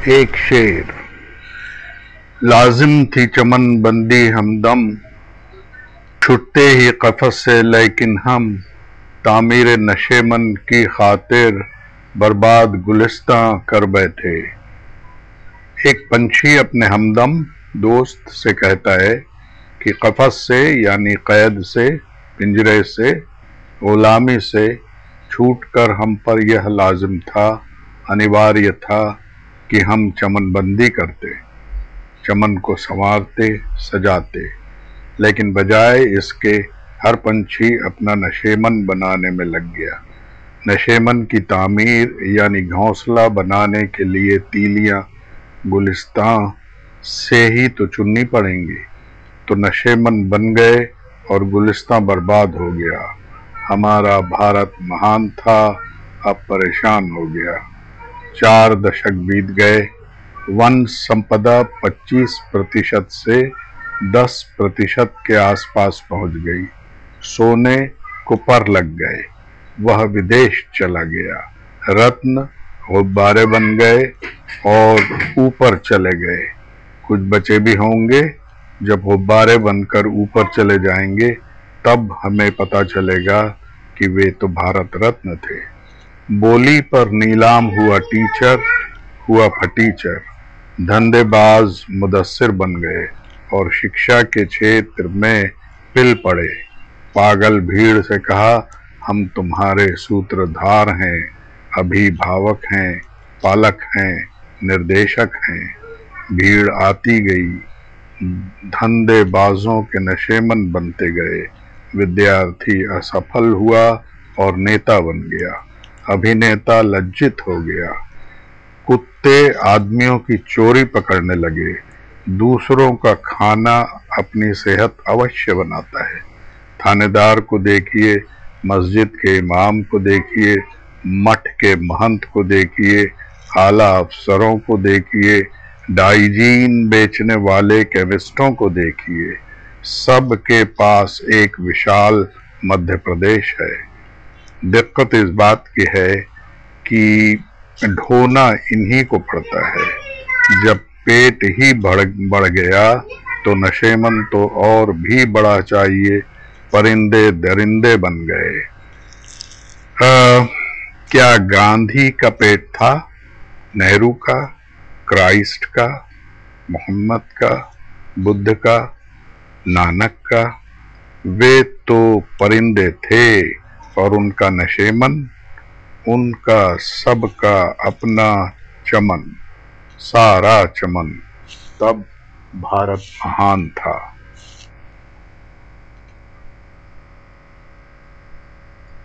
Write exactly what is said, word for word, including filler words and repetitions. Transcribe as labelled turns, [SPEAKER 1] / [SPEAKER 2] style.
[SPEAKER 1] एक शेर। लाजिम थी चमन बंदी हमदम, छुट्टे ही कफस से लेकिन हम तामीर नशेमन की खातिर बर्बाद गुलिस्तां कर बैठे। एक पंछी अपने हमदम दोस्त से कहता है कि कफस से यानी कैद से, पिंजरे से, गुलामी से छूटकर हम पर यह लाजिम था, अनिवार्य था कि हम चमन बंदी करते, चमन को संवारते, सजाते। लेकिन बजाय इसके हर पंछी अपना नशेमन बनाने में लग गया। नशेमन की तामीर यानी घोंसला बनाने के लिए तीलियां गुलिस्तां से ही तो चुननी पड़ेंगी। तो नशेमन बन गए और गुलिस्तां बर्बाद हो गया। हमारा भारत महान था, अब परेशान हो गया। चार दशक बीत गए, वन संपदा पच्चीस प्रतिशत से दस प्रतिशत के आसपास पहुंच गई। सोने को पर लग गए, वह विदेश चला गया। रत्न गुब्बारे बन गए और ऊपर चले गए। कुछ बचे भी होंगे। जब गुब्बारे बनकर ऊपर चले जाएंगे तब हमें पता चलेगा कि वे तो भारत रत्न थे। बोली पर नीलाम हुआ टीचर, हुआ फटीचर। धंधेबाज मुदस्सिर बन गए और शिक्षा के क्षेत्र में पिल पड़े। पागल भीड़ से कहा, हम तुम्हारे सूत्रधार हैं, अभिभावक हैं, पालक हैं, निर्देशक हैं। भीड़ आती गई, धंधेबाजों के नशेमन बनते गए। विद्यार्थी असफल हुआ और नेता बन गया। अभिनेता लज्जित हो गया। कुत्ते आदमियों की चोरी पकड़ने लगे। दूसरों का खाना अपनी सेहत अवश्य बनाता है। थानेदार को देखिए, मस्जिद के इमाम को देखिए, मठ के महंत को देखिए, आला अफसरों को देखिए, डाइजीन बेचने वाले केमिस्टों को देखिए। सबके पास एक विशाल मध्य प्रदेश है। दिक्कत इस बात की है कि ढोना इन्हीं को पड़ता है। जब पेट ही बढ़ बढ़ गया तो नशेमन तो और भी बड़ा चाहिए। परिंदे दरिंदे बन गए। आ, क्या गांधी का पेट था? नेहरू का? क्राइस्ट का? मोहम्मद का? बुद्ध का? नानक का? वे तो परिंदे थे और उनका नशेमन, उनका सबका अपना चमन, सारा चमन। तब भारत महान था।